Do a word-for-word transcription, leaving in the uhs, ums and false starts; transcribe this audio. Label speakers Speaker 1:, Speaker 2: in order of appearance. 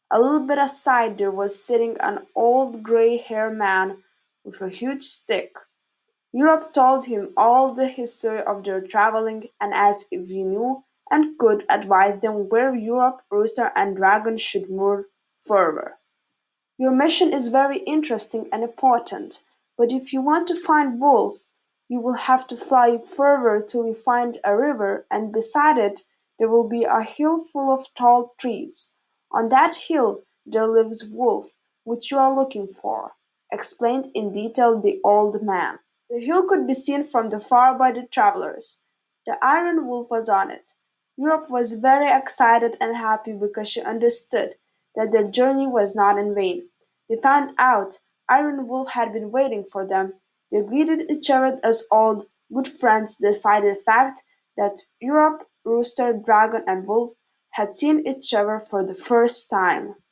Speaker 1: A little bit aside there was sitting an old gray-haired man with a huge stick. Europe told him all the history of their travelling and asked if he knew and could advise them where Europe, Rooster, and Dragon should move further. Your mission is very interesting and important, but if you want to find Wolf, you will have to fly further till you find a river, and beside it there will be a hill full of tall trees. On that hill there lives Wolf, which you are looking for, explained in detail the old man. The hill could be seen from far by the travelers. The Iron Wolf was on it. Europe was very excited and happy because she understood that their journey was not in vain. They found out Iron Wolf had been waiting for them. They greeted each other as old, good friends despite the fact that Europe, Rooster, Dragon, and Wolf had seen each other for the first time.